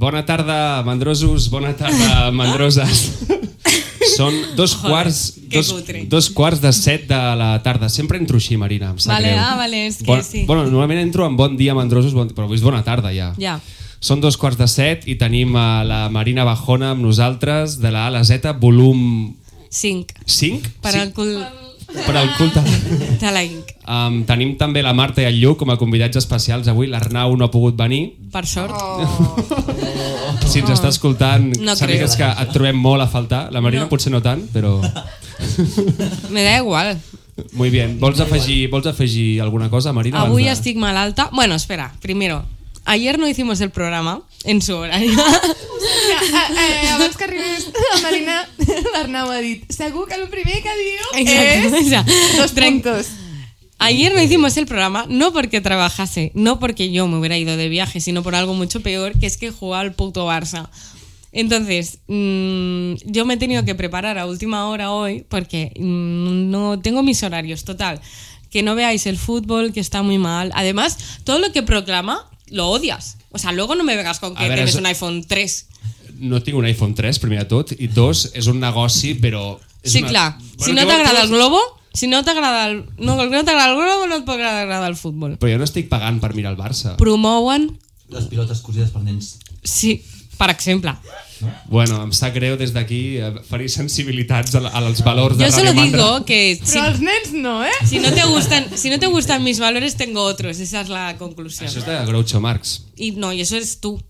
Bona tarda, mandrosos, bona tarda, mandroses. Són dos quarts de 7 de la tarda. Sempre entro així, Marina, em sap greu. Vale, és que sí. Bueno, normalment entro amb bon dia, mandrosos, però avui és bona tarda ja. Ja. Són 2:45 i tenim a la Marina Bajona amb nosaltres de la A a la Z, volum... 5. 5? Per al cul... Per al culte. De la Inc. Tenim també la Marta i el Lluc com a convidats especials avui. L'Arnau no ha pogut venir. Per sort. Si ens està escoltant, No sàpigues que et trobem molt a faltar. La Marina potser no tant, però... Me da igual. Muy bien. Vols afegir alguna cosa, Marina? Avui estic malalta. Bueno, espera, primero. Ayer no hicimos el programa en su horario. Abans que arribés la Marina, l'Arnau ha dit segur que el primer que diu Exacto. és 2 puntos. Ayer no hicimos el programa, no porque trabajase, no porque yo me hubiera ido de viaje, sino por algo mucho peor, que es que jugaba al puto Barça. Entonces, yo me he tenido que preparar a última hora hoy porque no tengo mis horarios, total. Que no veáis el fútbol, que está muy mal. Además, todo lo que proclama lo odias. O sea, luego no me vengas con que tienes un iPhone 3. No tinc un iPhone 3, primer de tot, i 2, és un negoci, però... Sí, clar. Si no t'agrada el globo, si no t'agrada el globo, no et pot agradar el futbol. Però jo no estic pagant per mirar el Barça. Promouen... Les pilotes cosides per nens. Sí, per exemple. Bueno, em sap greu des d'aquí ferir sensibilitats als valors de Yo solo Radio Mandra. digo que Però els nens no, eh? si no te gustan mis valores, tengo otros. Esa es la conclusión. Això és de Groucho Marx. Y no, y eso eres tú.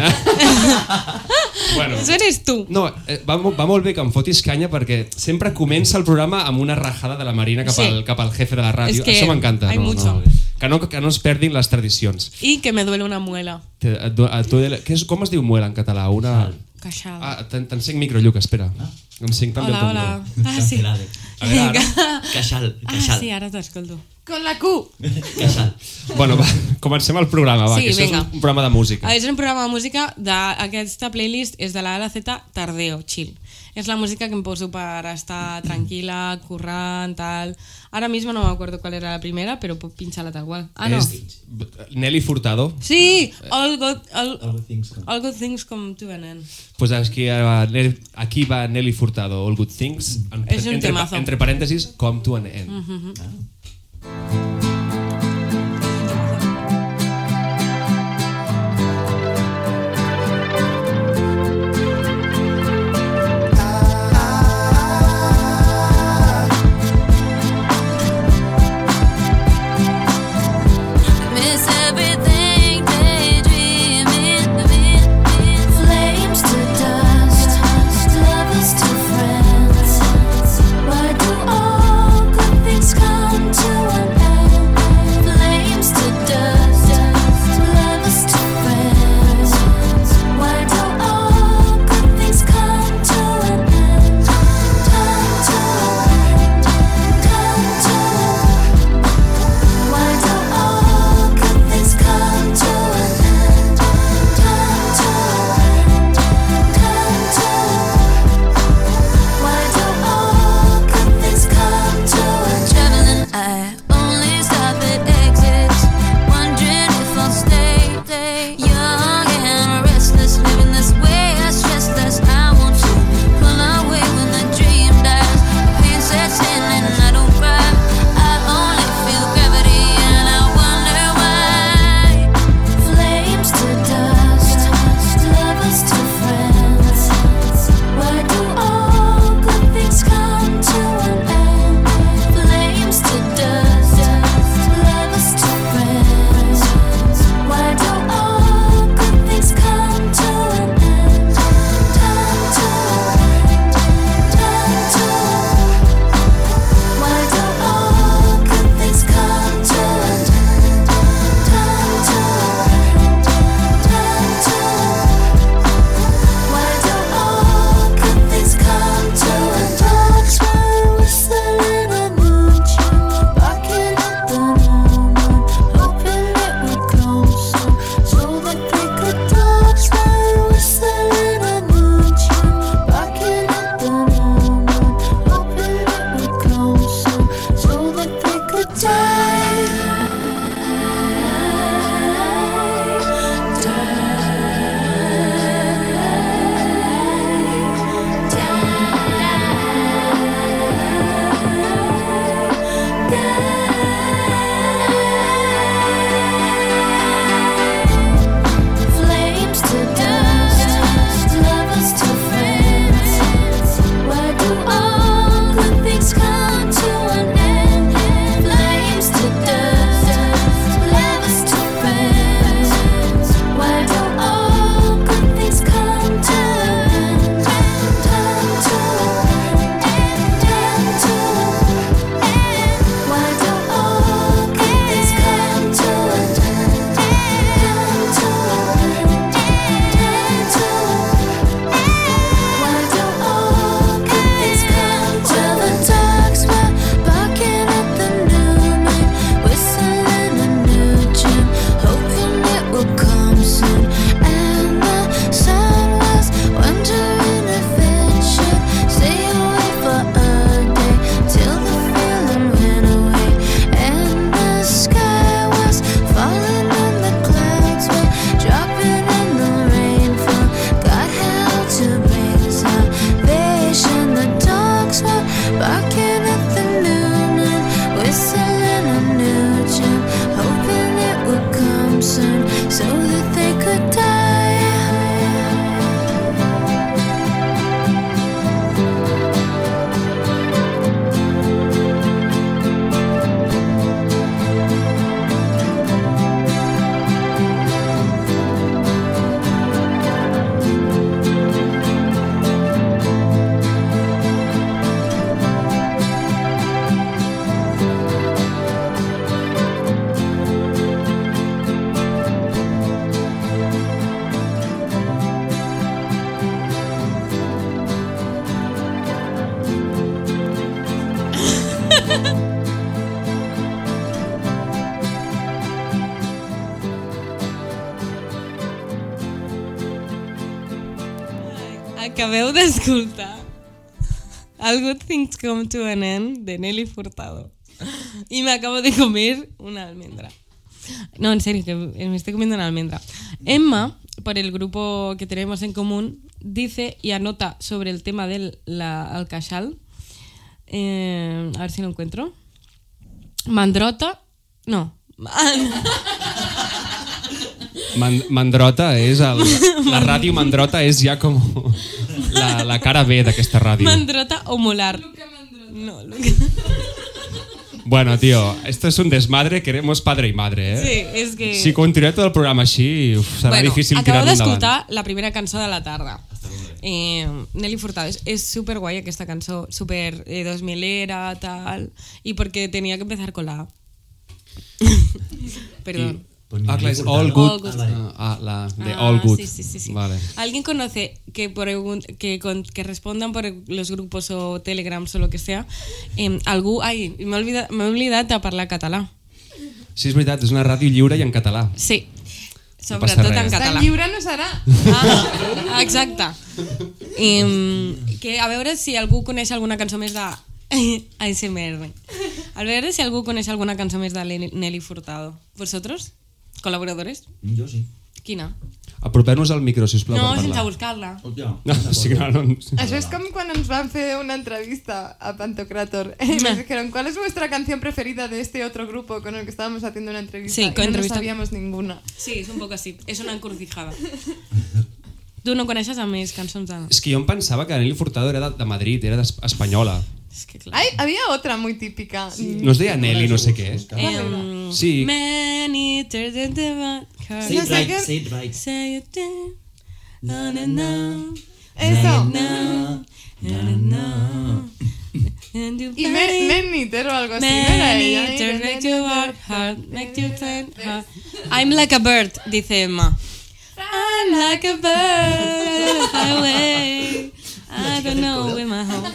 Bueno, Eso eres tú. no, va molt bé que em fotis canya perquè sempre comença el programa amb una rajada de la Marina cap al jefe de la ràdio. És que Això m'encanta. hay mucho. Que no es perdin les tradicions. Y que me duele una muela. Com es diu muela en català? Callada. T'encenc micro, Lluc, espera. Encenc també el teu Hola. micro. Ah, sí. A veure, ara. Queixal. Ah, sí, ara t'escolto. Con la Q. Queixal. Bueno, va, comencem el programa, va, Sí, que això vinga. és un programa de música. És un programa de música d'aquesta playlist és de la A a la Z Tardeo, chill. És la música que em poso per estar tranquil·la, currant, tal. Ara mismo no me acuerdo cuál era la primera, pero puc pinchar-la tal qual. Ah, no. Nelly Furtado. Sí, all good Things come. things come to an end. Pues aquí va Nelly Furtado, All Good Things, És un temazo. entre parèntesis, come to an end. Miss everything, daydreaming, flames to dust, lovers to friends. Why do all good things come to Acabeu d'escoltar All Good Things Come to an End de Nelly Furtado. Y me acabo de comer una almendra. No, en serio, que me estoy comiendo una almendra. Emma, por el grupo que tenemos en común, dice y anota sobre el tema del alcachal. A ver si lo encuentro. Mandrota. No. Mandrota és la ràdio Mandrota és ja com la cara B d'aquesta ràdio. Mandrota o molar. No, Bueno, tío, esto es un desmadre, queremos padre y madre, eh? Sí, és que... Si continuem tot el programa així, serà difícil tirar-lo endavant. Acabo d'escoltar la primera cançó de la tarda. Nelly Furtado. És super guai aquesta cançó, super 2000era, tal, y porque tenía que empezar con la A. Perdón. Ah, clar, és All Good. All De All Good. Sí. Vale. ¿Alguien conoce que respondan por los grupos o telegrams o lo que sea? Algú... Ai, m'he oblidat de parlar català. Sí, és veritat, és una ràdio lliure i en català. Sí, No passa sobretot res. en català. Tan lliure no serà. Ah, exacte. Que a veure si algú coneix alguna cançó més de... ASMR. A veure si algú coneix alguna cançó més de Nelly Furtado. ¿Vosotros? ¿Colaboradores? Jo sí. Quina? Apropem-nos al micro, sisplau, No, per sense parlar. buscar-la. Hòstia. No, sí, claro. Això es como cuando nos van a hacer una entrevista a Pantocrator. Y nos dijeron, ¿cuál es vuestra canción preferida de este otro grupo con el que estábamos haciendo una entrevista? Sí, y no nos entrevista. sabíamos ninguna. Sí, és un poc així. És una encrucijada. Tu no coneixes a més cançons de... És que jo em pensava que Nelly Furtado era de Madrid, era espanyola. És que clar. Ay, había otra muy típica. No es deia Nelly no sé què. Sí. Many turns in the back. Say it right, say it right. Say it down. No, no, no. Eso. No, no, no. And you Y Meniter o algo así. ¿no era ella? Many turns make you work hard, make you think hard. I'm like a bird, dice Emma. I'm like a bird, fly away. I don't know where my home.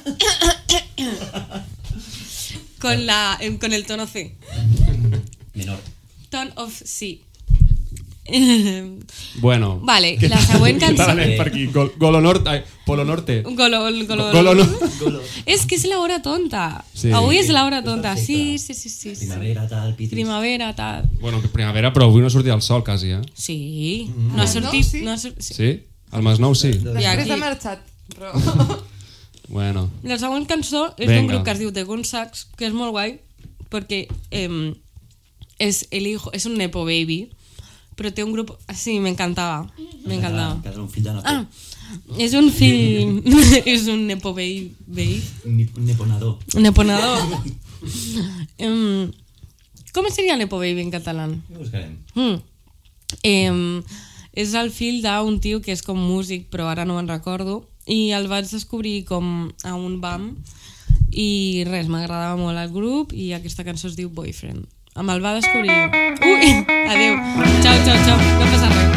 Con el tono C. Menor. Tone of C. Bueno. Vale, la següent cançó. Anem per aquí. Golo Norte. Ai, Polo Norte. Golo. Golo. És que és la hora tonta. Sí. Avui és la hora tonta. Perfecte. Sí. Primavera, tal, pitis. Primavera, tal. Bueno, que primavera, però avui no ha sortit el sol, quasi, eh? Sí. No ha sortit... sí. No ha sortit. Sí? El Masnou sí. Després aquí. ha marxat. Però... Bueno. La següent cançó és Venga. d'un grup que es diu The Gun Sax, que és molt guai, perquè és el hijo, és un nepo baby, però té un grup... Sí, m'encantava. M'encantava. Quedarà un fill de napo. Ah, és un fill... és un nepo baby. Un neponador. Un neponador. Com seria nepo baby en català? Ho buscarem. És el fill d'un tio que és com músic, però ara no me'n recordo, i el vaig descobrir com a un BAM i res, m'agradava molt el grup i aquesta cançó es diu Boyfriend. Me'l va descobrir. Ui, adeu. Ciao. No passa res.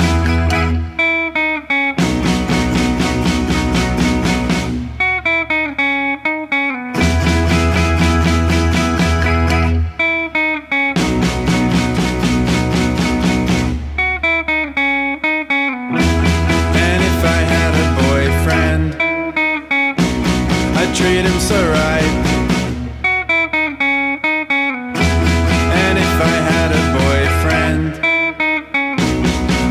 And if I had a boyfriend, I'd treat him so right. And if I had a boyfriend,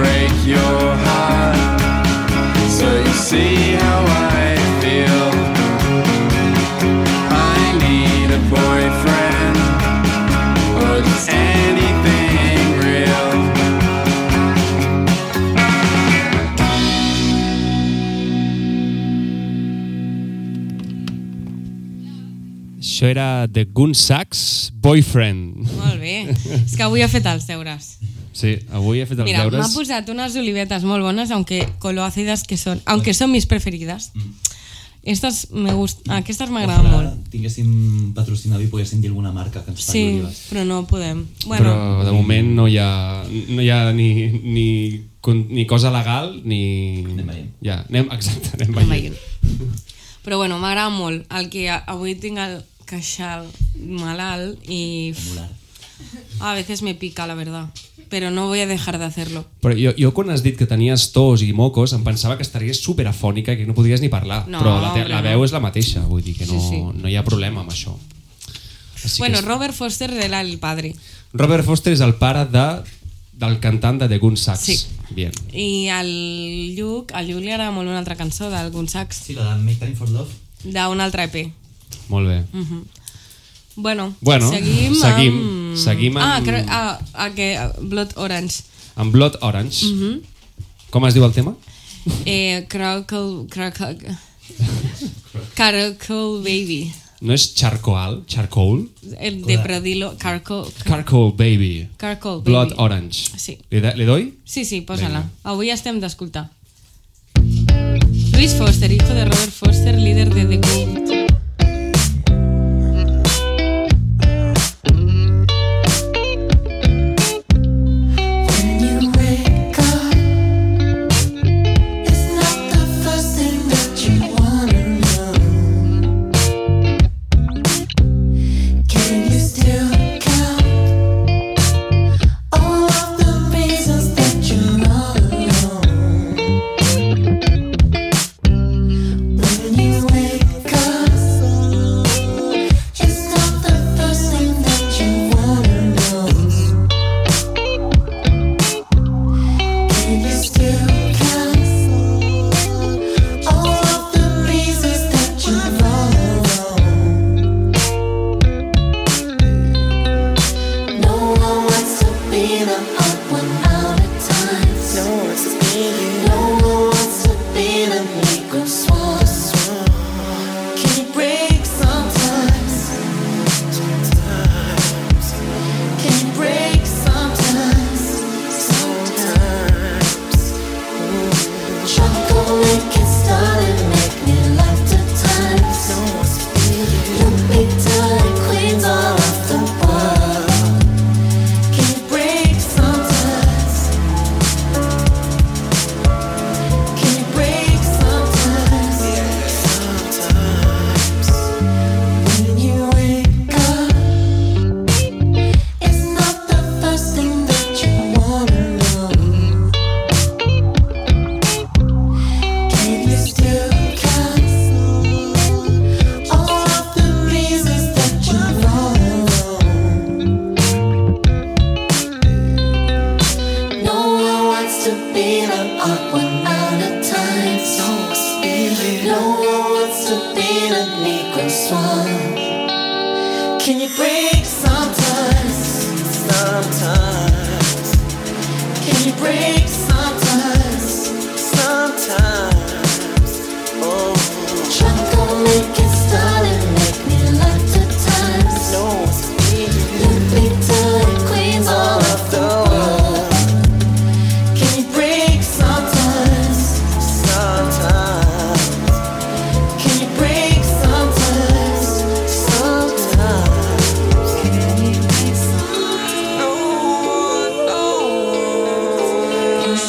break your heart. So you see how I feel. I need a boyfriend, or just anything real. Això era The Gunsax, Boyfriend. Molt bé. És que avui he fet els deures. Sí, avui he fet els Mira, deures. m'ha posat unas olivetas molt bones, aunque coloácidas que son, aunque son mis preferidas. Estas me gustan, aquestes m'agraden Ojalà molt. tinguéssim patrocinat i poguéssim dir alguna marca que ens pagui Sí, olives. però no podem. Bueno, Però de moment no hi ha ni cosa legal ni... Anem veient. Ja, exacte, anem anem veient. veient. Però bueno, m'agrada molt el que avui tinc el queixal malalt y Molar. a veces me pica, la verdad. Pero no voy a dejar de hacerlo. Però jo quan has dit que tenies tos i mocos em pensava que estaries superafònica i que no podries ni parlar. No, però hombre, la veu és la mateixa, vull dir que no, Sí, sí. no hi ha problema amb això. Així Bueno, que Robert Foster era el padre. Robert Foster és el pare del cantant de The Gunsax. Sí. Bien. I el Lluc li agrada molt una altra cançó del Gunsax, Sí, la de Make Time for Love. d'un altre EP. Molt bé. Bueno, seguim amb... que Blood Orange. Amb Blood Orange. Com es diu el tema? Caracol Baby. No és Charcoal? El de Pradilo. Caracol Baby. Baby. Blood Orange. Sí. Le doy? Sí, posa-la. Vinga. Avui estem d'escoltar. Louis Foster, hijo de Robert Foster, líder de The Cult. When you wake up, it's not the first thing that you wanna know. Can you still count all of the reasons that you're all alone? When you wake up, it's not the first thing that you wanna know. Can you still count all of the reasons that you're all alone? No one wants to be the odd one out at times. No one wants to be you. No one wants to be the Negro Swan. Can you break sometimes? Can you break sometimes? Chocolate can start and make me laugh at times. You big time queens all of the world. Can you break sometimes? Can you break sometimes? When you wake up, it's not the first thing that you wanna know. Can you still count all of the reasons that you're all alone? No one wants to be the odd one out at times. No one wants to be the Negro Swan. Can you break sometimes? Sometimes. Can you break sometimes? Sometimes. Oh. Chocolate can start and make me laugh at times. You big time queens all of the world. Can you break sometimes? Sometimes. Can you break sometimes? Sometimes. Can you break sometimes? No, no.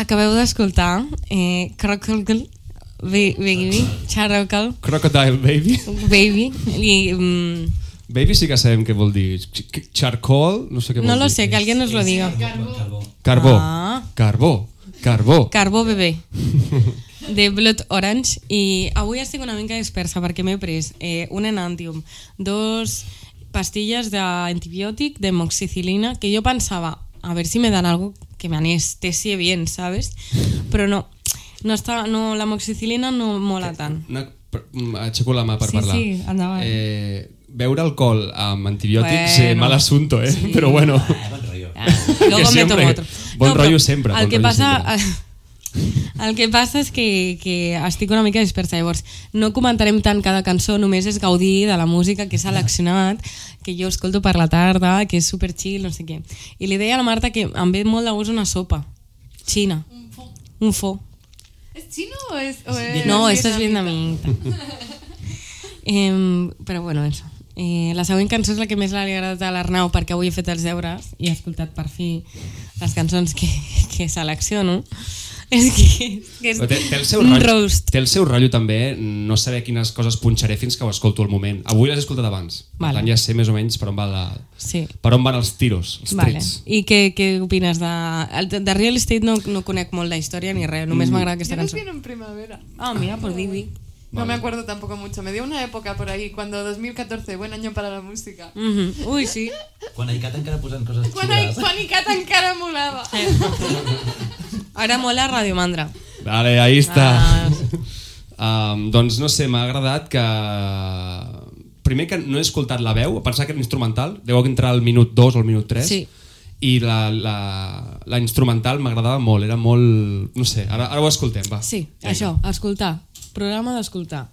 Acabeu d'escoltar Crocodile Baby, Crocodile Baby. Baby, i... Baby sí que sabem què vol dir. Charcoal, no sé què vol dir. no lo sé, que alguien nos lo diga. Carbó. Ah. Carbó. Carbó bebé. De Blood Orange. I avui estic una mica dispersa perquè m'he pres un Enantium, 2 pastilles d'antibiòtic de moxicilina, que jo pensava, a ver si me dan algo que me anestesie bien, ¿sabes? Però no la moxicilina no mola tant. Aixeco la mà per parlar. Sí, endavant. Beure alcohol amb antibiòtics, Bueno, mal asunto, sí. Però bueno. Bon rotllo. Luego me tomo otro. Bon No, rotllo però sempre. El que bon rotllo passa... sempre. El que passa és que estic una mica dispersa, llavors no comentarem tant cada cançó, només és gaudir de la música que he seleccionat, que jo escolto per la tarda, que és super chill, no sé què. I li deia a la Marta que em ve molt de gust una sopa xina, un fo. ¿Es chino o es No, esto es vietnamita. Però bueno, eso. La següent cançó és la que més li ha agradat a l'Arnau, perquè avui he fet els deures i he escoltat per fi les cançons que selecciono. És que és Té el seu un rotllo, roast. té el seu rotllo també no saber quines coses punxaré fins que ho escolto al moment. Avui les he escoltat abans, per Vale. tant ja sé més o menys per on, Sí. per on van els tiros, els Vale. trets. I què opines de Real Estate? No conec molt la història ni res, només m'agrada aquesta Yo los cançó. vi en primavera. Ah, mira, pues Didi. No me acuerdo tampoco mucho. Me dio una época por ahí, cuando 2014, buen año para la música. Ui, sí. Quan a ICAT encara posen coses Quan xules. Icat encara molava. Ara mola Radio Mandra. Vale, ahí està. Ah. Doncs no sé, m'ha agradat que... Primer que no he escoltat la veu, pensava que era instrumental, deu entrar al minut 2 o al minut 3. Sí. I la instrumental m'agradava molt, era molt... No sé, ara ho escoltem, va. Sí, Vinga. això, escoltar. Programa d'escoltar.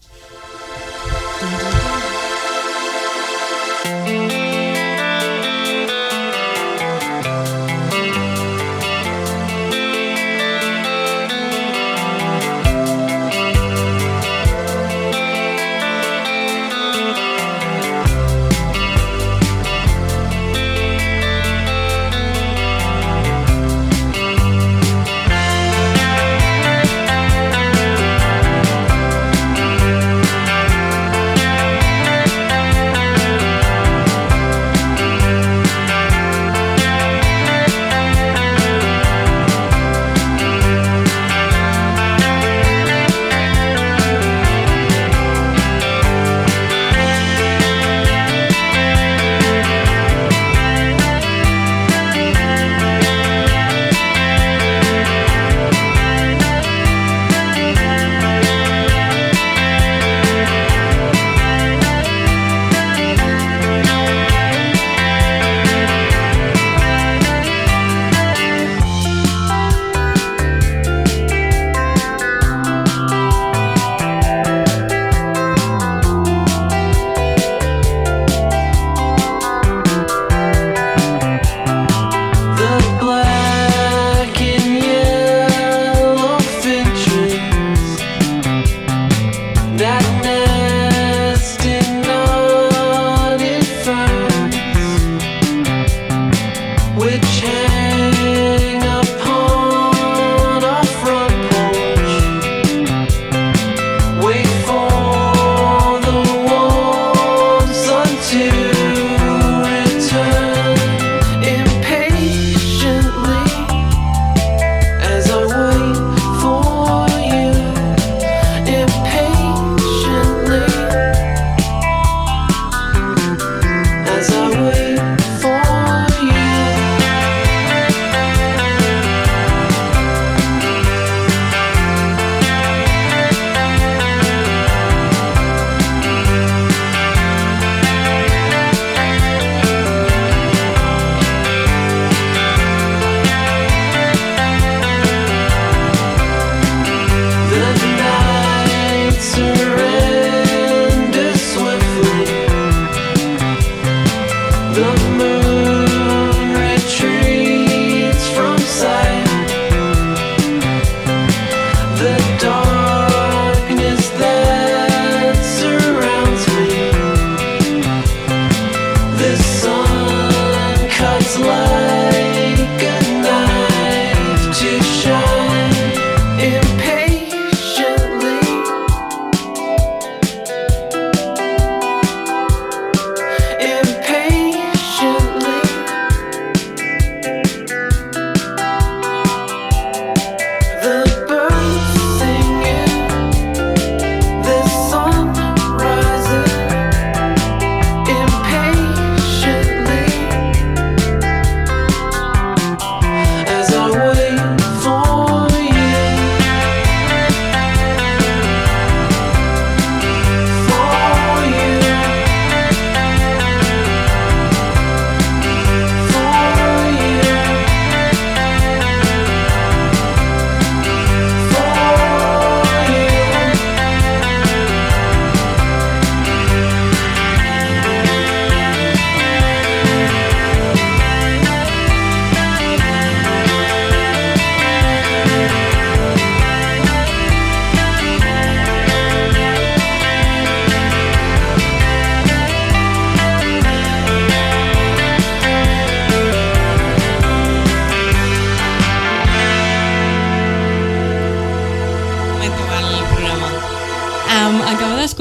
It's like a knife to shine.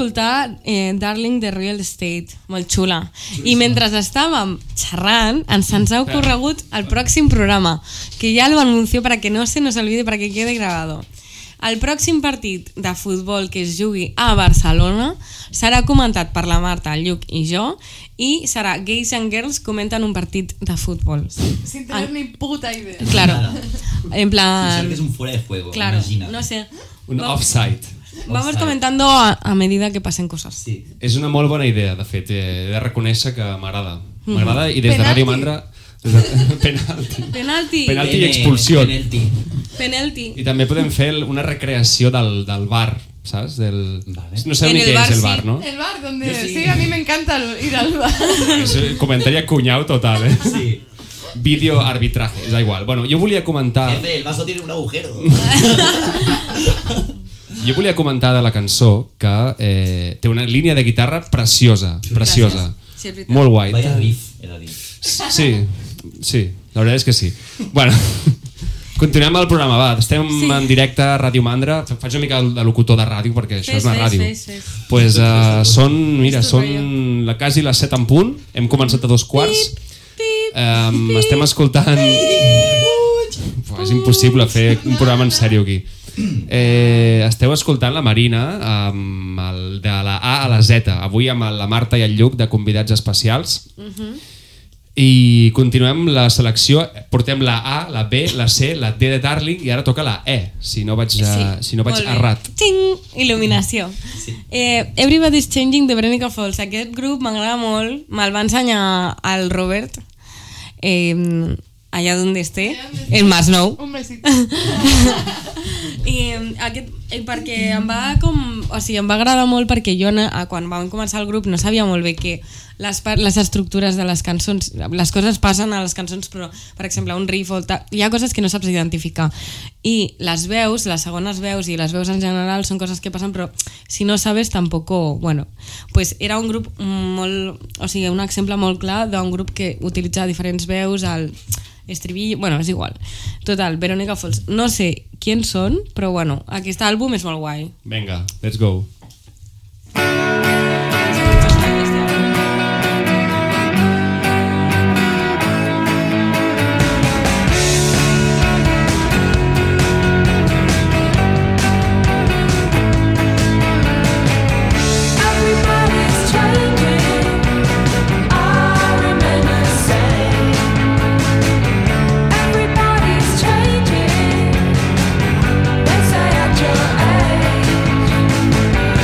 escoltar Darling de Real Estate, molt xula. I mentre estàvem xerrant, ens ha ocorregut el pròxim programa, que ja lo anuncio para que no se nos olvide, para que quede grabado. El pròxim partit de futbol que es jugui a Barcelona serà comentat per la Marta, el Lluc i jo, i serà Gays and Girls comenten un partit de futbol. Sin tener ni puta idea. Claro. Nada. En plan... Que es un fuera de juego, Claro, imagina. no sé. Un offside. Vamos Offside. comentando a medida que passen coses. Sí. És una molt bona idea, de fet. He de reconèixer que m'agrada. M'agrada i des de Penalti. Ràdio Mandra... Penalti. Penalti. Penalti i expulsió. Penalti. I també podem fer una recreació del bar, saps? Vale. No sé En ni el què bar, és el sí. bar, no? El bar donde... Yo sí. Sí, a mí me encanta ir al bar. És comentari cunyau total, eh? Sí. Vídeo arbitraje, és igual. Bueno, jo volia comentar... Jefe, el vaso tiene un agujero. Jo volia comentar de la cançó que té una línia de guitarra preciosa, preciosa. Sí, és veritat. Molt guai. Vaya riff, era riff. Sí, la veritat és que sí. Bueno, continuem el programa, va. Estem en directe a Ràdio Mandra. Faig una mica de locutor de ràdio perquè això és una ràdio. Fes. Pues, són quasi les 7 en punt. Hem començat a 2:15. Estem escoltant... És impossible fer un programa en sèrio aquí. Esteu escoltant la Marina de la A a la Z, avui amb la Marta i el Lluc de convidats especials. I continuem la selecció. Portem la A, la B, la C, la D de Darling i ara toca la E, si no vaig Molt bé. errat. Xing! Il·luminació. Everybody's Changing de Veronica Falls. Aquest grup m'agrada molt. Me'l va ensenyar el Robert allà on esté, el Masnou. Un besito. Perquè em va em va agradar molt perquè jo quan vam començar el grup no sabia molt bé que les estructures de les cançons, les coses passen a les cançons, però per exemple un riff hi ha coses que no saps identificar i les veus, les segones veus i les veus en general són coses que passen, però si no sabes tampoc, bueno, pues era un grup molt, un exemple molt clar d'un grup que utilitza diferents veus, el estribillo, bueno, és igual. Total, Veronica Falls. No sé quién són, però bueno, aquest àlbum és molt guai. Vinga, let's go. Everybody's changing. I remember saying, everybody's changing. They say at your age.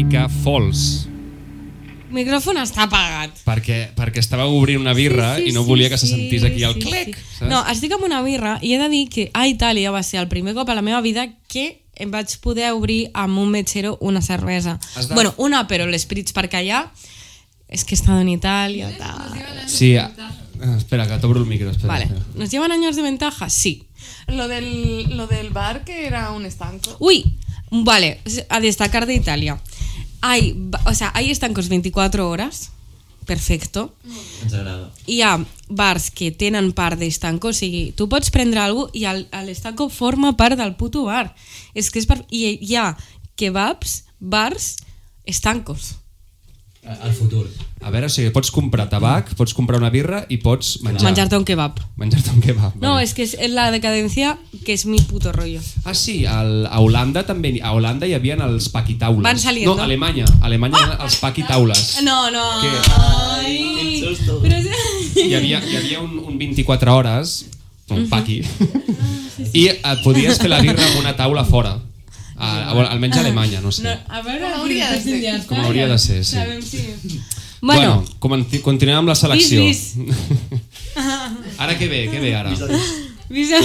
Niagara Falls. El micròfon està apagat. Perquè estava obrint una birra i no volia que se sentís aquí el clic. Sí. No, estic amb una birra i he de dir que a Itàlia va ser el primer cop a la meva vida que em vaig poder obrir amb un metgero una cervesa. Bueno, una, però l'Espritz, perquè allà és que he estado en Itàlia. Sí, espera, que t'obro el micro. Espera, Vale. espera. ¿Nos llevan años de ventaja? Sí. Lo del bar que era un estanco. Uy, vale, a destacar de Italia. Hay estancos 24 horas, perfecto. Ens agrada. Hi ha bars que tenen part d'estanco, o sigui, tu pots prendre alguna cosa i l'estanco forma part del puto bar. És que i hi ha kebabs, bars, estancos. Al futur. A veure, o sigui, pots comprar tabac, pots comprar una birra i pots Menjar-te un kebab. Menjar-te un kebab. No, vale. és que és la decadencia que és mi puto rollo. Ah, sí, a Holanda també. A Holanda hi havia els paquitaules. Van saliendo. No, a Alemanya els paquitaules. No. Què? Ai, Quin susto. però Hi havia un 24 hores, un paqui, i podies fer la birra amb una taula fora. Almenys a Alemanya, no sé. No, a veure, Com hauria de ser. Com hauria de ser, sí. Sabem si... Bueno, continuem amb la selecció. Vis. Ara què ve ara? Visa.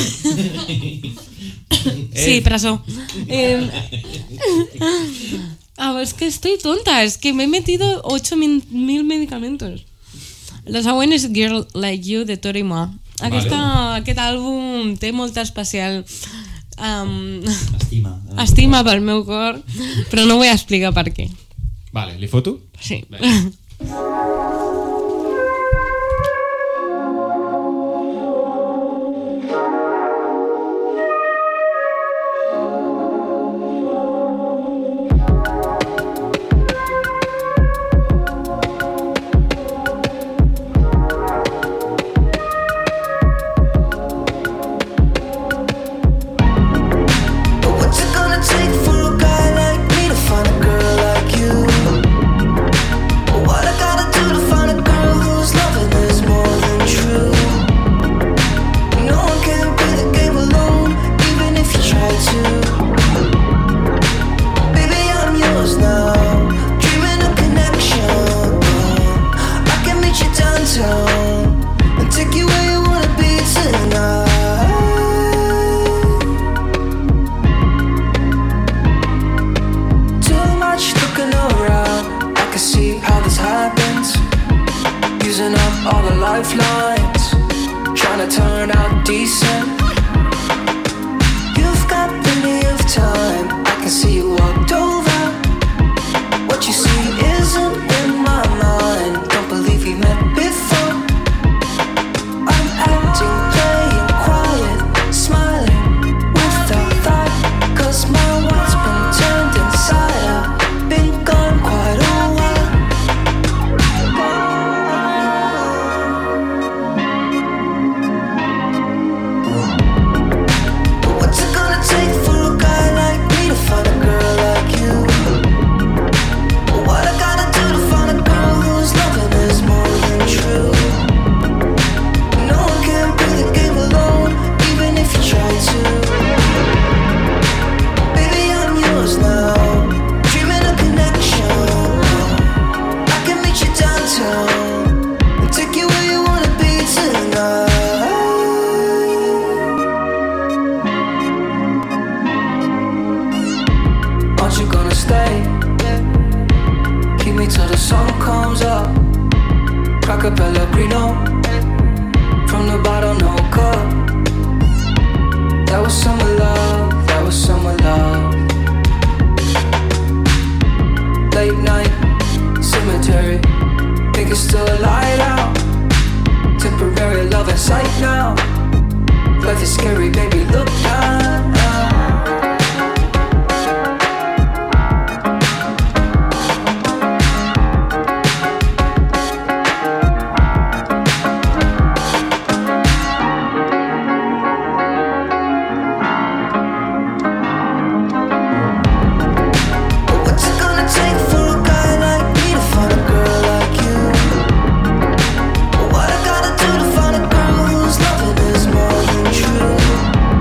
Sí, presó. Es que estoy tonta, es que me he metido 8.000 medicamentos. La següent és Girl Like You de Tori Moa. Aquest àlbum té molta especial estima pel meu cor, però no vull explicar per què. Vale, li foto? Sí. What's it gonna take for a guy like me to find a girl like you? What I gotta do to find a girl whose loving is more than true? No one can play the game alone, even if you try to. Baby, I'm yours now, dreaming of connection. I can meet you downtown and take you where you wanna be tonight. Too much looking around, I can see how this happens. Using up all the lifelines, trying to turn out decent. You've got plenty of time, I can see you walked over. What you see isn't in my mind, don't believe we met before. I'm acting, playing quiet, smiling without thought, 'cause my world's been turned inside out, been gone quite a while. What's it gonna take for a guy like me to find a girl like you? What I gotta do to find a girl whose loving is more than true? No one can play the game alone, even if you try to. Baby, I'm yours now, dreaming of connection. I can meet you downtown and take you where you wanna be tonight. Aren't you gonna stay? Keep me till the sun comes up. Crack a Pellegrino from the bottle, no cup. That was summer love, that was summer love. Late night, cemetery, think it's still a light out. Temporary love in sight now. Life is scary, baby, look down. What's it gonna take for a guy like me to find a girl like you? What I gotta do to find a girl whose loving is more than true?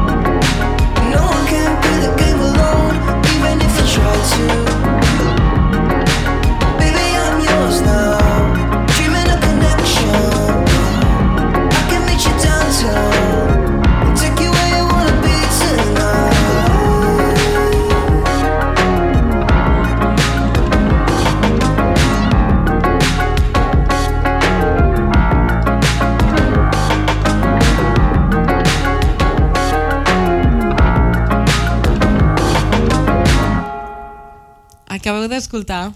acabeu d'escoltar...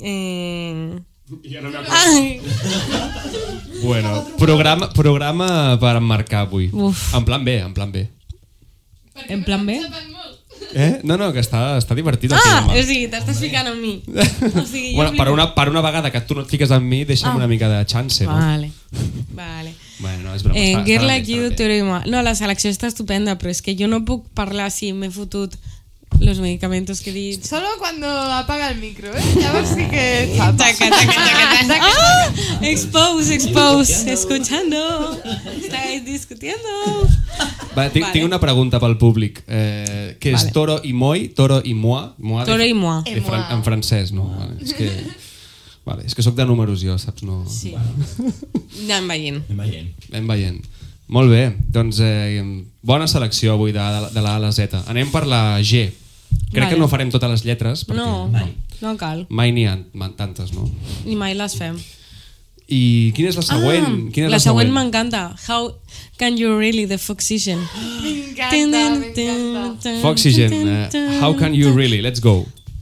Ai, Bueno, programa per emmarcar avui. Uf. En plan B, en plan B. en plan B? No, que està divertit el Ah, programa. o sigui, t'estàs ficant amb mi. O sigui, jo Bueno, flipo. per una vegada que tu no et fiques amb mi, deixa'm una mica de chance, no? Vale. Bueno, és broma. Girl està Like bé, You, està bé. Teorema. No, la selecció està estupenda, però és que jo no puc parlar si m'he fotut los medicamentos que he dit. Solo cuando apaga el micro, ¿eh? Llavors sí que... Taca, taca, taca, taca. ¡Ah! Expose, escuchando. Estáis discutiendo. Va, Vale. tinc una pregunta pel públic. Què és Vale. toro i moi? Toro i moi? Toro i moi. En francès, no? Vale, és que soc de números jo, saps? No. Sí. Anem veient. Anem veient. Anem veient. Molt bé, doncs bona selecció avui de la A a la Z. Anem per la G. Crec Vale. que no farem totes les lletres perquè No, Mai. no cal. mai n'hi ha tantes, no? Ni mai les fem. I quina és la següent? Quina és la següent m'encanta. How can you really, the Foxygen. M'encanta. Foxygen, How Can You Really? Let's go.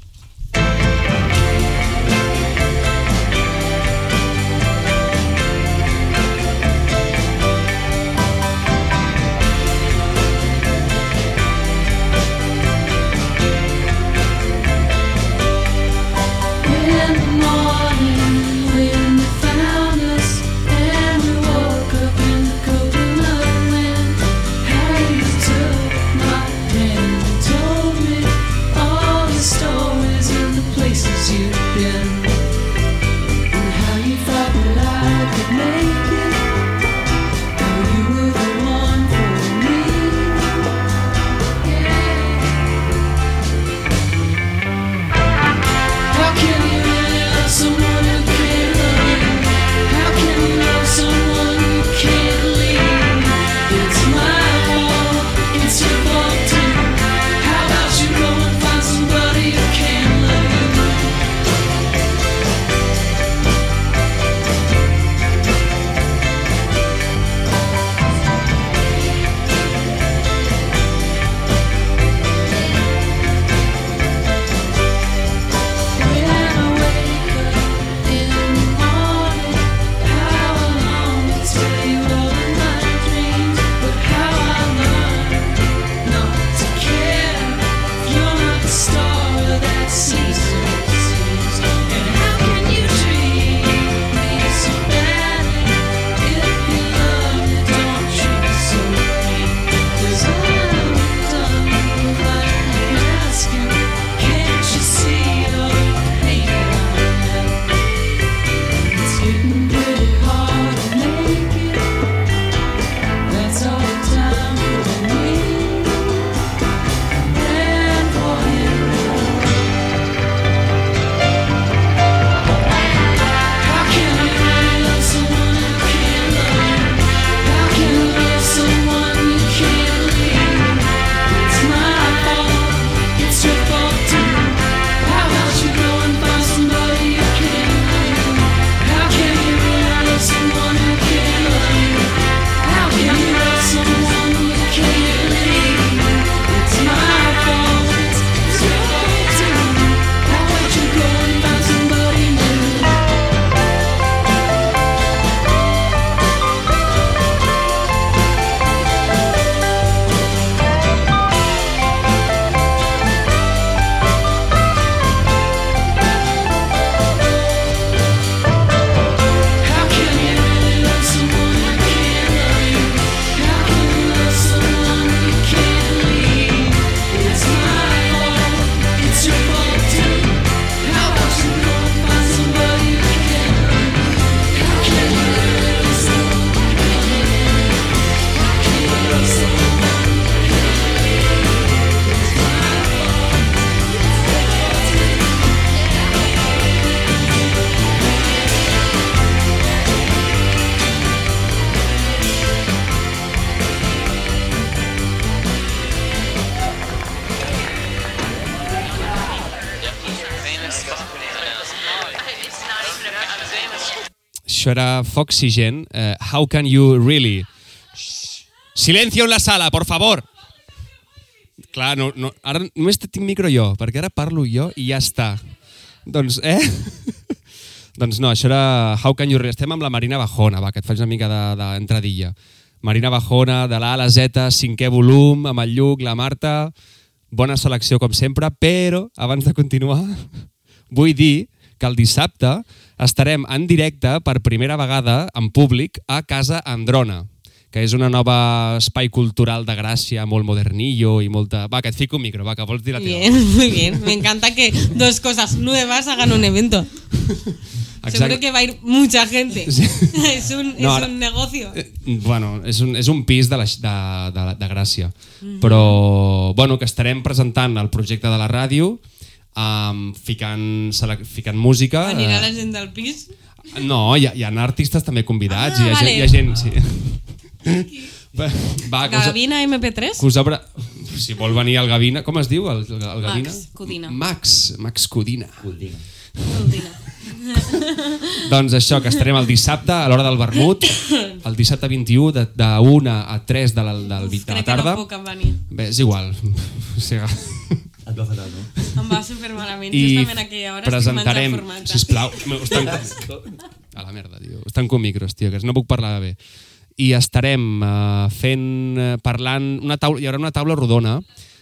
In the morning when you found us and we woke up in the coconut wind, how you took my hand and told me all the stories and the places you've been, and how you thought that I could make it, though you were the one for me. How can you really love someone who can't love you? How can you love someone who can't leave? It's my fault, it's your fault too. How about you go and find somebody who can love you? When I wake up in the morning, how I long to tell you all of my dreams, but how I learn not to care. You're not the star that sees through seas, and how can you treat me so badly? If you love me, don't treat me so mean. 'Cause I'm done with like asking. Can't you see all the pain I'm in? It's getting pretty hard to make it. That's all the time for me and for him. How can you really love someone who can't love you? How can you love someone you can't leave? It's my fault, it's your fault too. How about you go and find somebody who can love you? How can you really love someone who can't love you? How can you love someone who can't leave? It's my fault, it's your fault too. How about you go and find somebody new? How can you really love someone who can't love you? How can you love someone who can't leave? It's my fault, it's your fault too. How about you go and find somebody who can love you? How can you really love someone who can't leave? How can you love someone who can't leave? It's my fault, it's your fault too. Això era Foxygen, How Can You Really? Silencio en la sala, por favor! Clar, ara només tinc micro jo, perquè ara parlo jo i ja està. Doncs, doncs no, això era How Can You Relate. Estem amb la Marina Bajona, va, que et faig una mica d'entradilla. Marina Bajona, de l'A a la Z, 5è volum, amb el Lluc, la Marta... Bona selecció, com sempre, però, abans de continuar, vull dir que el dissabte estarem en directe per primera vegada en públic a Casa Androna, que és una nova espai cultural de Gràcia, molt modernillo i molta... Va, que et fico un micro, va, que vols dir la teva. Bien, muy bien. Me encanta que dos cosas nuevas hagan un evento. Seguro que va a ir mucha gente. Sí. Es un negocio. Bueno, és un pis de Gràcia. Però, bueno, que estarem presentant el projecte de la ràdio, ficant música. Anirà la gent del pis? No, hi ha artistes també convidats. Ah, hi ha gent, sí. Va, Gavina MP3? Si vol venir el Gavina... Com es diu, el Gavina? Max Codina. Max Codina. Codina. Doncs això, que estarem el dissabte a l'hora del vermut, el dissabte 21 de 1 a 3 de la Crec tarda. que no puc venir. Bé, és igual. O sigui, Et va fatal, no? Em va supermalament. I Justament a aquella hora presentarem, estic menjant sisplau, a la merda, tio. Estan com micros, tio, que no puc parlar bé. I estarem parlant, hi haurà una taula rodona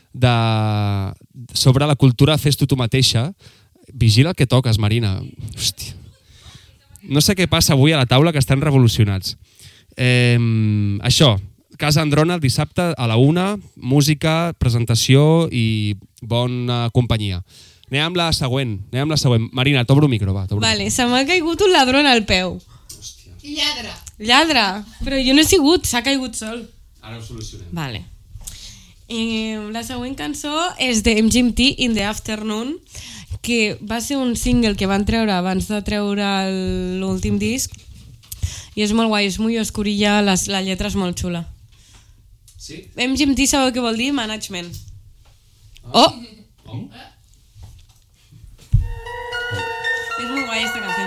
sobre la cultura fes-t'ho tu mateixa. Vigila el que toques, Marina. Hòstia. No sé què passa avui a la taula, que estan revolucionats. Això, Casa Androna el dissabte a la 1, música, presentació i bona companyia. Anem amb la següent. Marina, t'obro el micro, va. Vale, se m'ha caigut un ladrón al peu. Lladre. Lladre, però jo no he sigut, s'ha caigut sol. Ara ho solucionem. Vale. La següent cançó és de MGMT, In the Afternoon, que va ser un single que van treure abans de treure l'últim disc i és molt guai, és molt oscurilla, la lletra és molt xula. Sí? MGMT sabeu què vol dir? Management. Oh! És molt guai esta canció.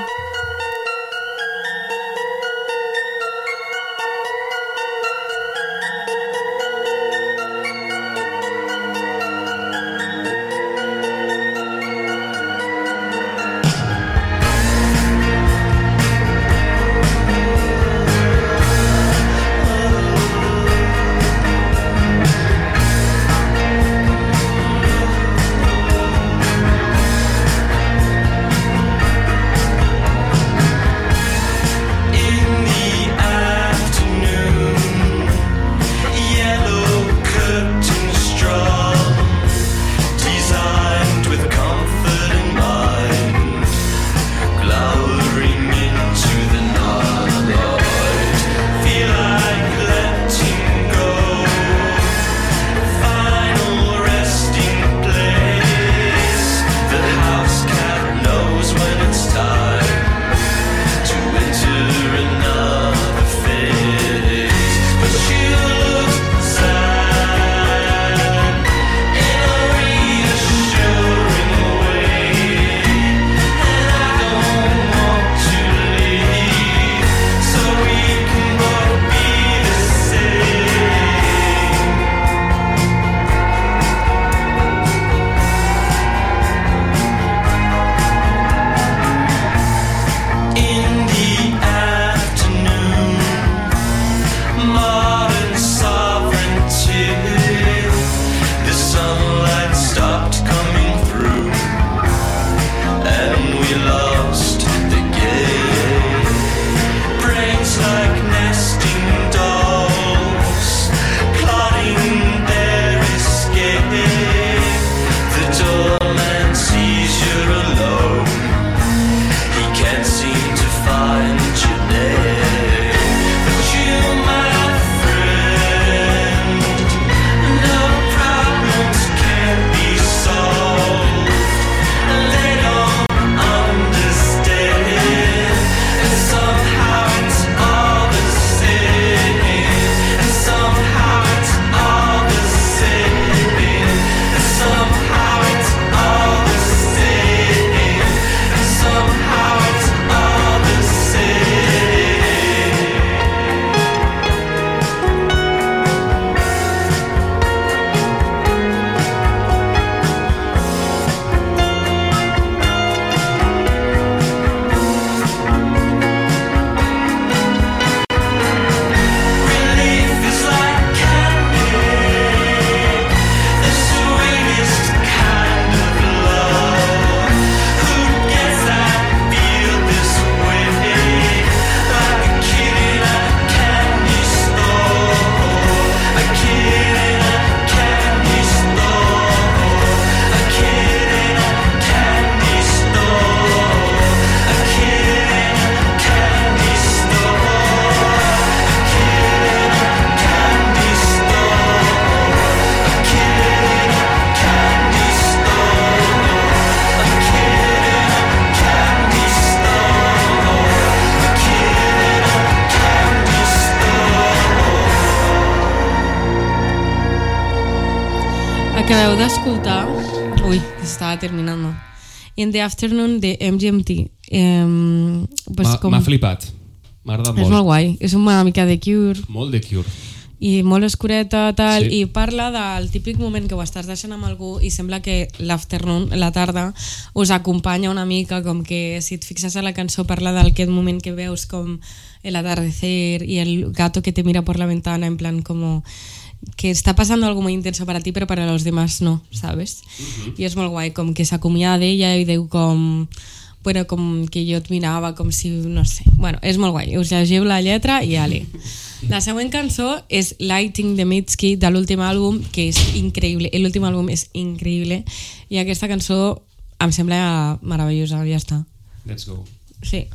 Acabeu d'escoltar... Ui, que s'estava terminant. In the Afternoon de MGMT. M'ha flipat. M'ha agradat És molt. molt guai. És una mica de Cure Molt de Cure. i molt escureta, tal, Sí. i parla del típic moment que ho estàs deixant amb algú i sembla que l'afternoon, la tarda, us acompanya una mica, com que si et fixes a la cançó parla d'aquest moment que veus com el atardecer y el gato que te mira por la ventana, en plan como que está pasando algo muy intenso para ti pero para los demás no, ¿sabes? I és molt guai, com que s'acomiada d'ella i diu com... Bueno, com que jo et mirava com si... No sé. Bueno, és molt guai. Us llegiu la lletra i ale. La següent cançó és Lighting the Mitski de l'últim àlbum, que és increïble. L'últim àlbum és increïble i aquesta cançó em sembla meravellosa. Ja està. Let's go. Sí.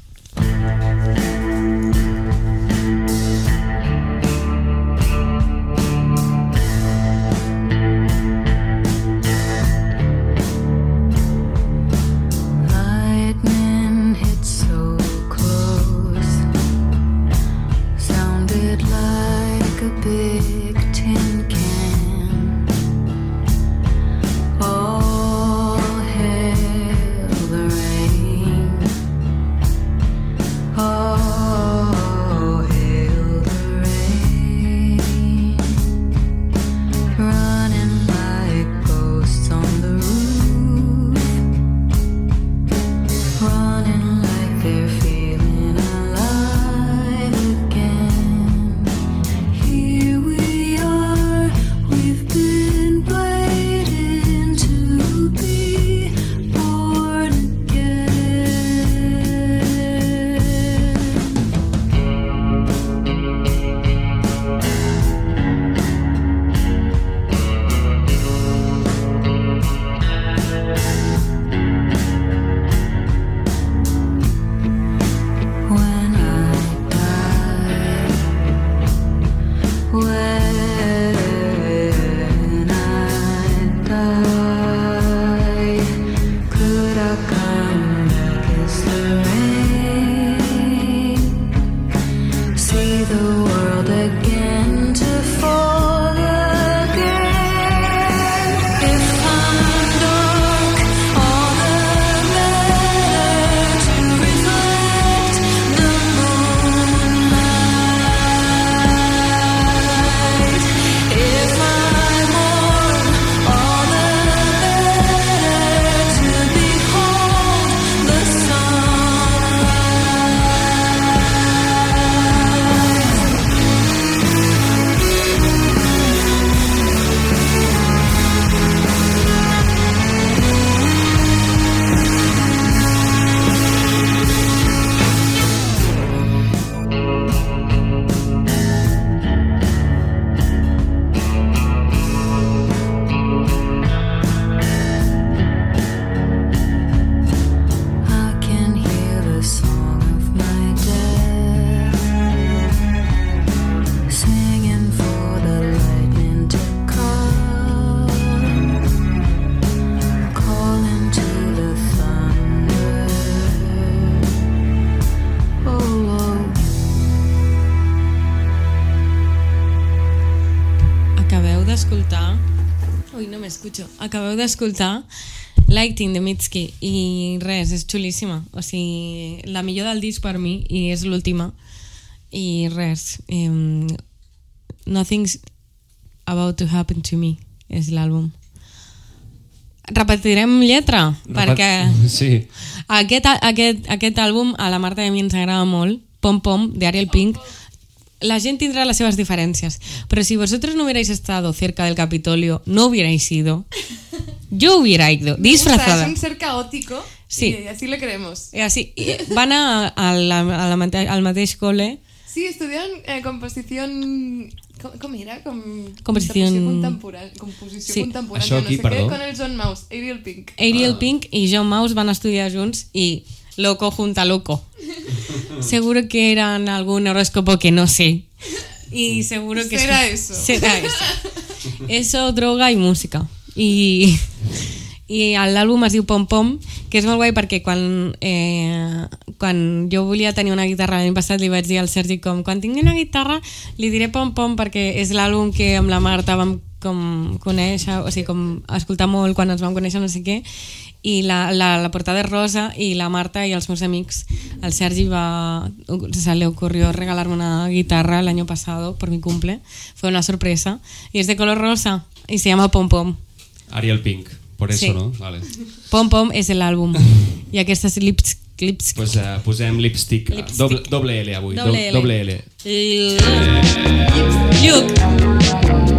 Lightning hit so close, sounded like a big tin can. All hail the rain. All hail the rain. Running like ghosts on the roof. Running like they're feeling alive again. Here we are, we've been waiting to be born again. When I die, when I die, could I come back as the rain? See the world again to fall again. If I'm dark, all the better to reflect the moonlight. If I'm warm, all the better to behold the sunrise. I can hear the song of my death, singing for the lightning to come, calling to the thunder. Oh Lord. Acabeu d'escoltar... Ui, no m'escucho. Acabeu d'escoltar Lighting the Mitski i res, és xulíssima. O sigui, la millor del disc per mi i és l'última. I res, Nothing's About to Happen to Me és l'àlbum. Repetirem lletra perquè Sí. aquest àlbum a la Marta i a mi ens agrada molt. Pom Pom, de Ariel Pink. La gent tindrá las seves diferencias, pero si vosotros no hubierais estado cerca del Capitolio, no hubierais ido. Yo hubiera ido, Me gusta, disfrazada. es un ser caótico Sí. y así le queremos. Así, van al mateix cole. Sí, estudian composición... ¿Cómo era? Composición- Composició Sí. contemporània, Això no aquí, sé perdó? què, con el John Mouse, Ariel Pink. Ariel Pink y John Mouse van a estudiar junts y loco junta loco. Seguro que eran algún horóscopo que no sé. Y seguro que Será eso. Será eso. Eso, droga y música. I l'àlbum es diu Pom Pom, que és molt guai perquè quan jo volia tenir una guitarra l'any passat li vaig dir al Sergi com quan tingui una guitarra li diré Pom Pom perquè és l'àlbum que amb la Marta vam conèixer, o sigui, com escoltar molt quan ens vam conèixer, no sé què, i la portada és rosa, i la Marta i els meus amics, el Sergi se le ocurrió regalarme una guitarra el año pasado por mi cumple, fue una sorpresa, y es de color rosa, y se llama Pom Pom. Ariel Pink, por eso, Sí. ¿no? Vale. Pom Pom és l'àlbum, i aquesta és Lipstick. Pues posem lipstick. Lipstick. Doble L avui. Doble L. Doble L. Lluc.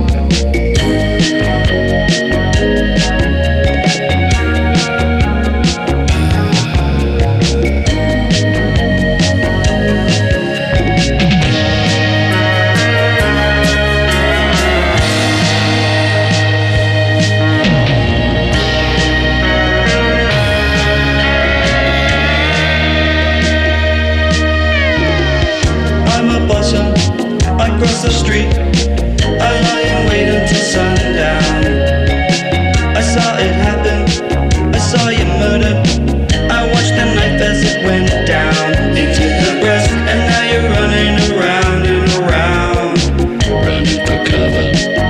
I'm a busser, I cross the street, I lie in wait until sundown. I saw it happen, I saw you murder, I watched the knife as it went down into the breast, and now you're running around and around, running for cover.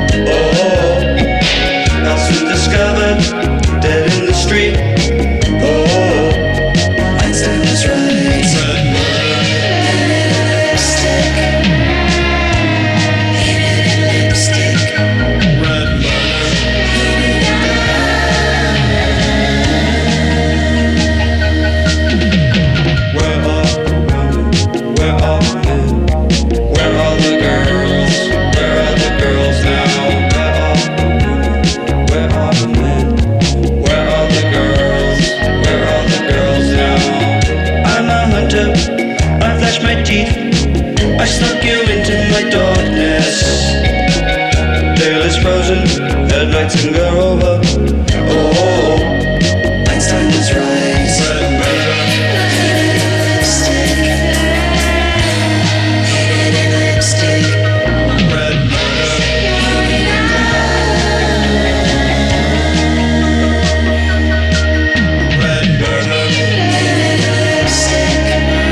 Oh, I'll soon discover, dead in the street. Oh, Einstein was right. I snuck you into my darkness. Tail is frozen, headlights can go over. Oh, Einstein was right. Red murder. Lipstick. Lipstick. Red murder. Red murder. Lipstick.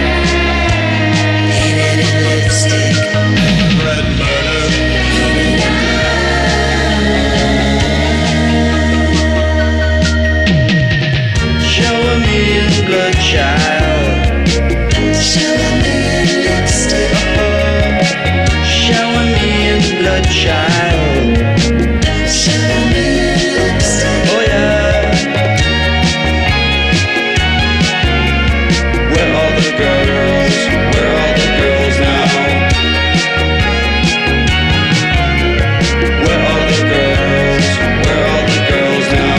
Red murder. Shower me in blood, child. Shower me in lipstick. Shower me in blood, child. Shower me in lipstick. Oh yeah. Where are the girls? Where are the girls now? Where are the girls? Where are the girls now?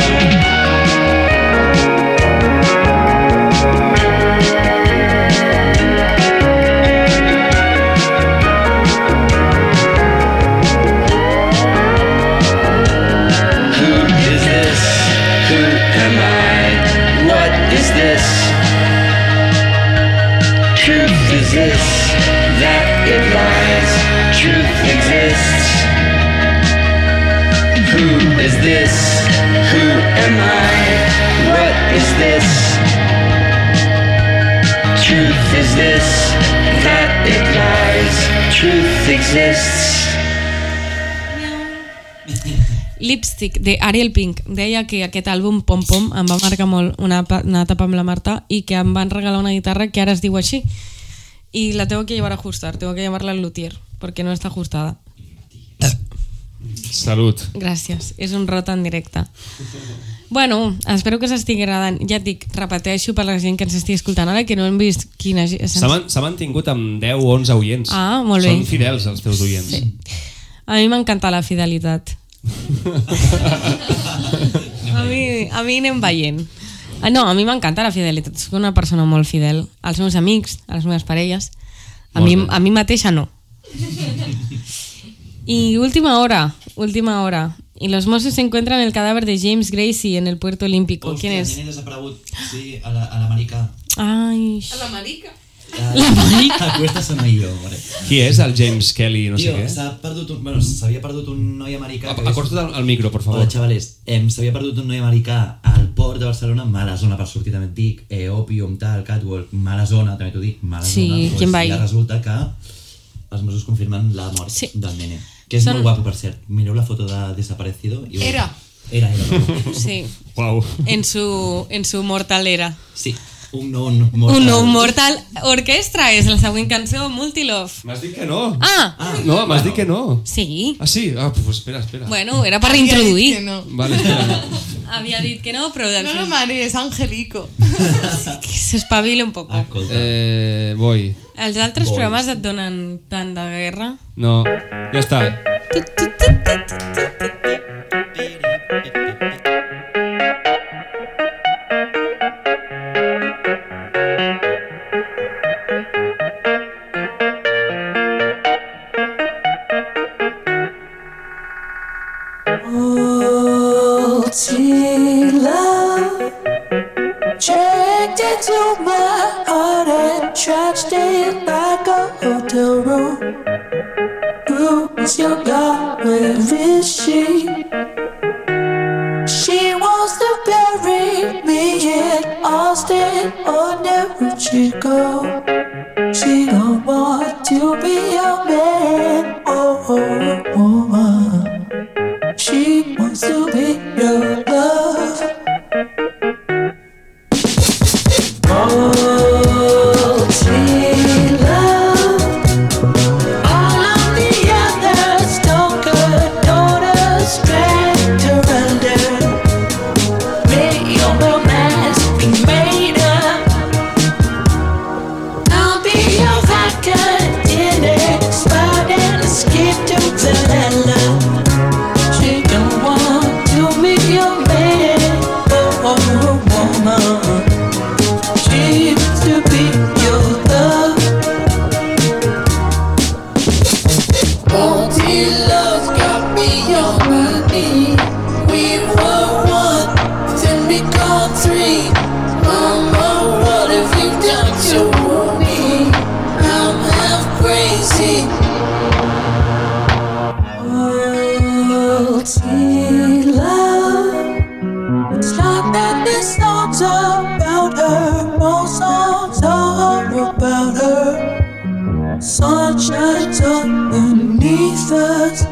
Who is this? Who am I? What is this? Truth is this, that it lies, truth exists. Who is this? Who am I? What is this? Truth is this, that it lies, truth exists. Lipstick, de Ariel Pink. Deia que aquest àlbum, Pom Pom, em va marcar molt una etapa amb la Marta i que em van regalar una guitarra que ara es diu així. Y la tengo que llevar a ajustar, tengo que llevarla al luthier, porque no está ajustada. Salut. Gràcies, és un rot en directe. Bueno, espero que s'estigui agradant. Ja et dic, repeteixo per la gent que ens estigui escoltant ara, que no hem vist quina... S'ha mantingut amb 10 o 11 oients. Ah, molt bé. Són fidels els teus oients. Sí. A mi m'encanta la fidelitat. a mi anem veient. No, a mi m'encanta la fidelitat. Soc una persona molt fidel. Als meus amics, a les meves parelles. A mi mateixa no. Y última hora. Y los Mossos encuentran el cadáver de James Gracie en el puerto olímpico. Hòstia, ¿Quién es? el nen desaparegut. Sí, a l'americà. Ay. A la marica. La marica. Aquesta sono jo, vale. Qui és el James Kelly, no sé Tio, què? s'havia perdut un noi americà... Acosta't al micro, por favor. Hola, chavales. S'havia perdut un noi americà al port de Barcelona, mala zona per sortir, també et dic, Opium, tal, Catwalk, mala zona, també t'ho dic, mala Sí, zona. ¿quién va ahí? I ara resulta que els Mossos confirmen la mort Sí. del nene. Que és Són- molt guapo, per cert. Mireu la foto de Desaparecido. I... Era. Era. Sí, Uau. en su mortalera. Sí, un nou mortal. Un nou mortal orquestra és la següent cançó, Multilove. M'has dit que no. Ah, No, m'has dit que no. sí. Ah, sí? Ah, pues espera. Bueno, era per Havia dit que reintroduir. no. Vale, espera. Havia dit que no, però No lo marees, Angelico. que s'espavili un poc. Escolta. Voy. Els altres Boys. programes et donen tant de guerra? No, ja està. Love checked into my heart and trashed it like a hotel room. Who's your God? Where is she? She wants to bury me in Austin or never she go. She don't want to be a man or a woman. She wants to be your love. Oh, sweet love. All of the others don't condone a stranger under. May your romance be made up. I'll be your vodka dinner spot and skip to vanilla. She don't want to be your man or a woman. She wants to be your love. Oh, dear love's got me on my knee. We were one, then become three. Mama, what have you done to me? I'm half crazy. Oh, dear love. It's not that this song's about her. Most songs are about her. Sun shines underneath us.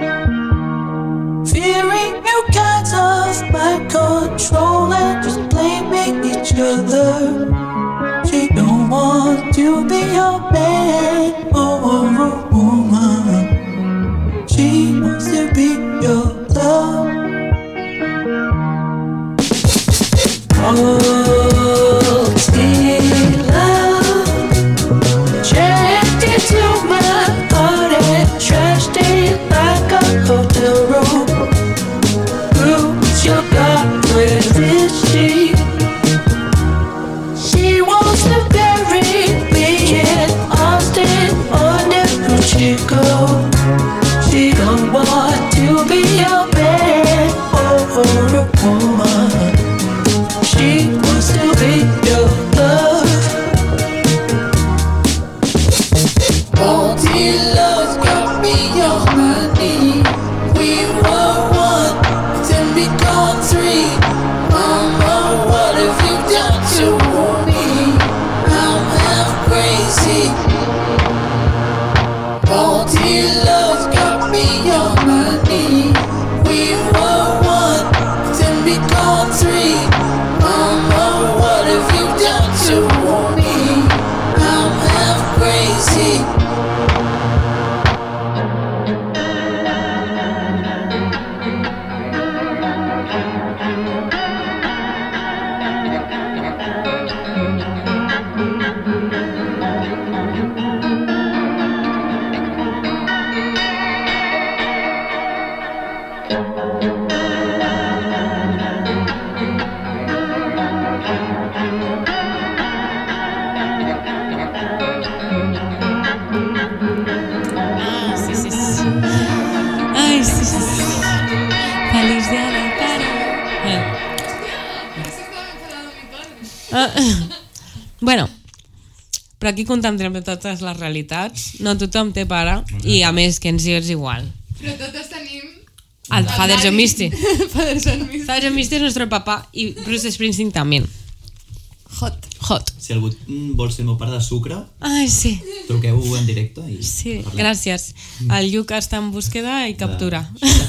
Fearing new kinds of mind control and just blaming each other. She don't want to be a man or a woman. She wants to be your love. Oh, dear love, checked into my heart and trashed it like a hotel room. Who's your God? Where is she? She wants to bury me in Austin or never she go. She don't want to be a man or a woman. She wants to be your love. Oh, dear love's got me on my knee. We were one, then become three. Mama, what have you done to me? I'm half crazy. Oh, dear love's got me on my knee. We were one, then become three. Mama, what have you done to me? I'm half crazy. Ah, sí, sí, sí. Ay, sí, sí, sí. Feliz día del padre. Bueno, però aquí contemplem totes les realitats. No tothom té pare i a més que ens és igual. Però totes tenim... Al Father John Misty. Father John Misty. Father John Misty es nuestro papá y Bruce Springsteen también. Hot. hot. Si algú vol ser el meu pare de sucre, Ai, sí. truqueu en directe i Sí, parlem. gràcies. El Lluc està en búsqueda i captura.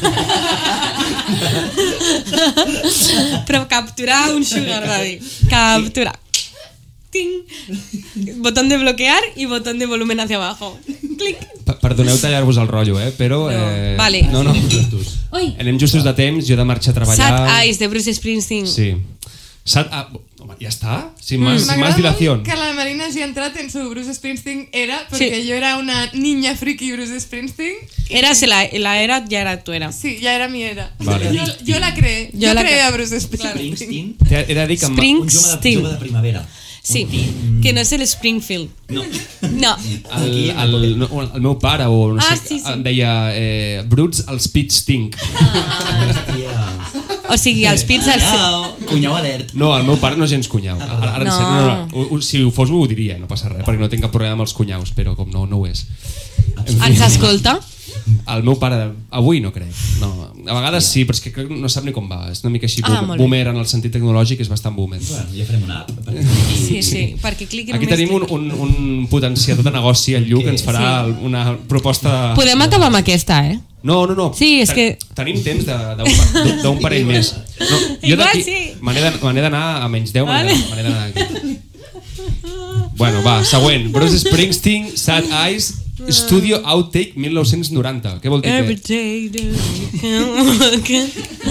Però capturar un sugar daddy. Capturar. Ting. Botón de bloquear y botón de volumen hacia abajo. Clic. Perdoneu tallar-vos el rotllo, però... No. Vale. No. Justos. Ui. Anem justos de temps, jo he de marxar a treballar. Sad Eyes de Bruce Springsteen. Sí. Home, ja està? Sin más M'agrada dilación. molt que la Marina hagi entrat en su Bruce Springsteen era, porque Sí. yo era una niña friki Bruce Springsteen. Eras la era, ya era tu era. Sí, ya era mi era. Vale. Yo la creé. Yo Yo la creé cre- a Bruce Springsteen. Springsteen, He de dir que... Spring- un jove de primavera. Sí, que no es el Springfield. No. No. El meu pare o no sé, Sí, sí. em deia Bruts al speed stink. O sigui, els pits... Cunyau alert. No, el meu pare no és gens cunyau. Ara, en No. sèrio, no. Si ho fos ho diria, no passa res, perquè no tinc cap problema amb els cunyaus, però com no ho és. Ens escolta? El meu pare, avui no crec. No. A vegades sí, però és que crec que no sap ni com va. És una mica així molt bé. boomer en el sentit tecnològic, és bastant boomer. Bueno, ja farem una app. Sí, perquè cliqui Aquí només tenim clic. un potenciador de negoci, el Lluc, que ens farà una proposta... Podem acabar amb aquesta, eh? No. Sí, és que- Tenim temps d'un parell més. No, jo Igual d'aquí sí. me n'he d'anar a menys 10, Vale. me n'he d'anar aquí. Bueno, va, següent. Bruce Springsteen, Sad Eyes, Studio Outtake 1990. Què vol dir Every que... day that we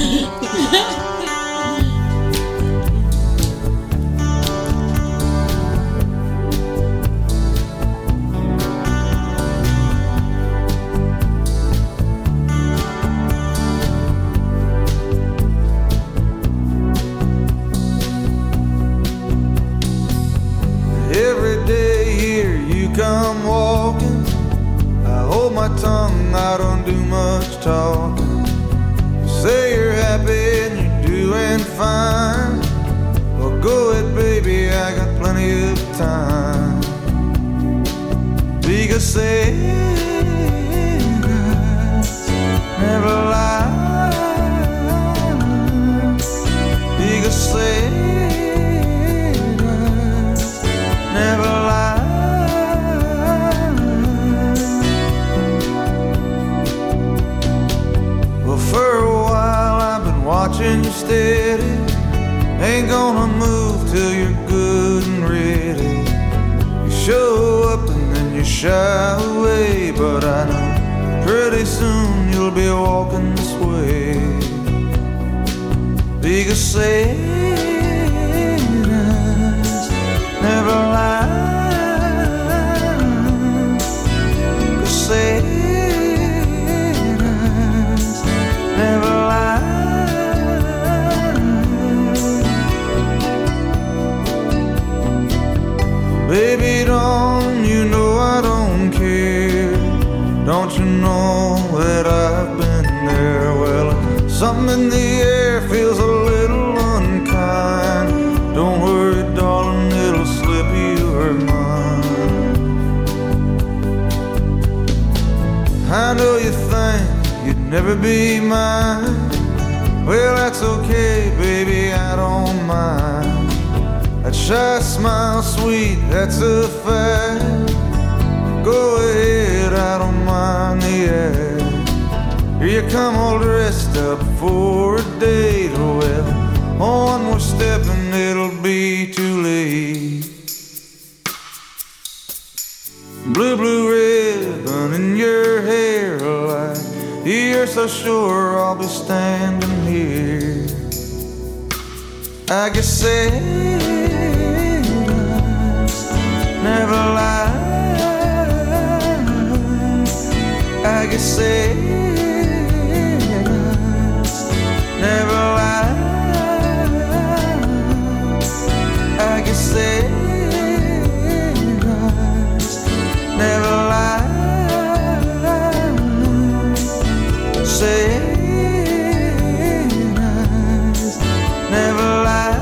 Every day here you come walking. I hold my tongue, I don't do much talking. You say you're happy and you're doing fine. Well, go ahead, baby, I got plenty of time. Because say never lie. Because say never lie. Well, for a while I've been watching you steady. Ain't gonna move till you're good and ready. You show up and then you shy away, but I know pretty soon you'll be walking this way. Because say never lie. 'Cause sailors never lie. Baby, don't you know I don't care? Don't you know that I've been there? Well, something in the air feels a little unkind. Don't worry, darling, it'll slip your mind. I know you think you'd never be mine. Well, that's okay, baby, I don't mind. That shy smile, sweet, that's a fact. Go ahead, I don't mind the act. Here you come all dressed up for a date. Well, one more step and it'll be too late. Blue, blue ribbon in your hair, like you're so sure I'll be standing here. I guess sailors never lie. I guess sailors never lie. I guess sailors never lie. Sailors never lie.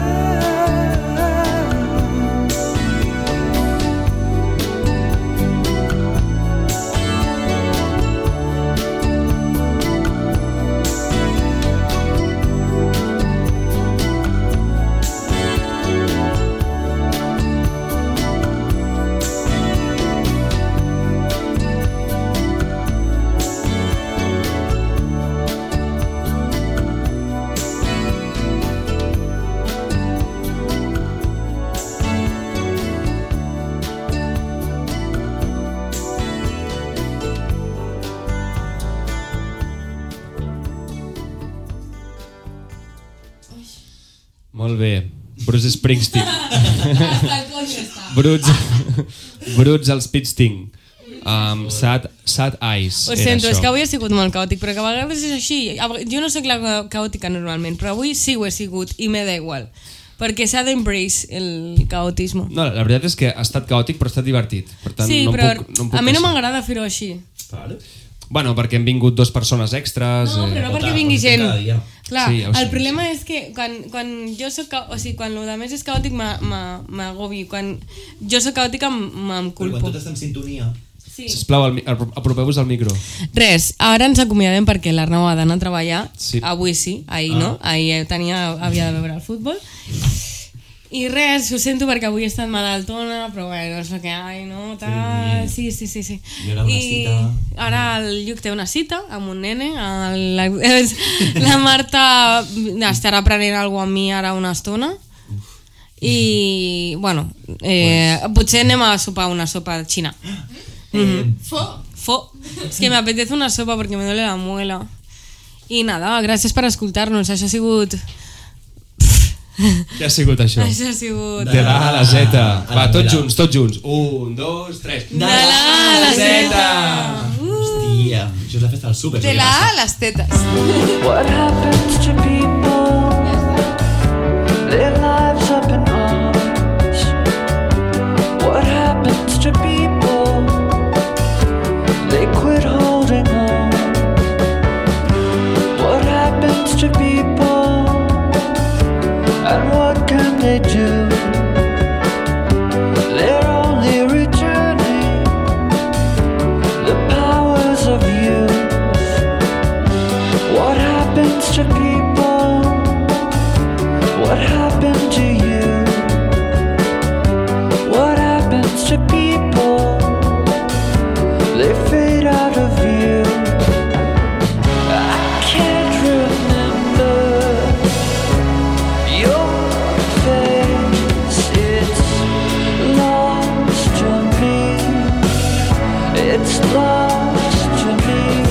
Molt bé. Bruce Springsteen. Bruts als Pit Sting. Sad Eyes. Ho sento, és que avui ha sigut molt caòtic, però que a vegades és així. Jo no soc la caòtica normalment, però avui sí ho he sigut i me da igual. Perquè s'ha d'embrace el caotisme. No, la veritat és que ha estat caòtic però ha estat divertit. Per tant, Sí, no però puc a mi no queixar. m'agrada fer-ho així. Vale. Bueno, perquè han vingut 2 persones extres. No, però no perquè Total, vingui com gent. cada dia. Clar, Sí, ja ho sé. el problema és que quan jo soc... O sigui, quan el més és caòtic m'agobi. Quan jo soc caòtica me'n Però quan culpo. tot està en sintonia... Sí. Sisplau, apropeu-vos al micro. Res, ara ens acomiadem perquè l'Arnau ha d'anar a treballar. Sí. Avui sí, ahir no. Ahir havia de veure el futbol. I res, ho sento perquè avui he estat malaltona, però bueno, és el que hi, no? Tal. Sí. I ara una cita. Ara el Lluc té una cita amb un nene. La Marta estarà prenent alguna cosa amb mi ara una estona. I, bueno, potser anem a sopar una sopa xina. Fo. Es que me apetece una sopa porque me duele la muela. Y nada, gracias per escoltar-nos. Això ha sigut... Què ha sigut això? Això ha sigut... De la A a la Z. A Va, la tots Z. junts, tots junts. 1, 2, 3. De la A a la Z. Hòstia, això és la festa del súper. De la A a les tetes. What happens to people? Their lives up in arms. What happens to people? They quit holding on. What happens to people? And what can they do? They're only returning the powers of youth. What happens to people? What happened to you? What happens to people? They fade out of view. I can't remember your face. It's lost to me. It's lost to me.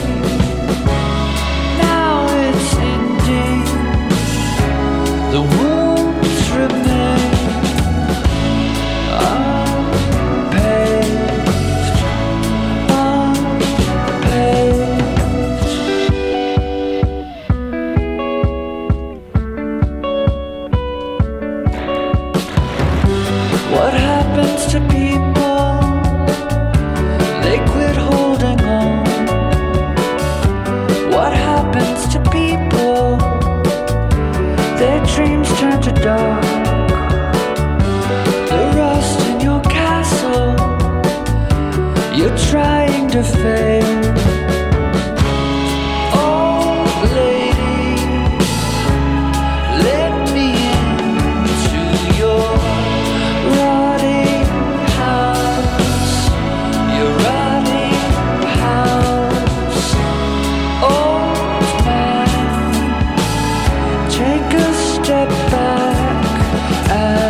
Now it's ending. The wounds remain unpaved, What happens to people? They quit holding on. What happens to people? Their dreams turn to dark. The rust in your castle, you're trying to fade. Oh, lady, let me into your rotting house. Your rotting house. Old man, take a step back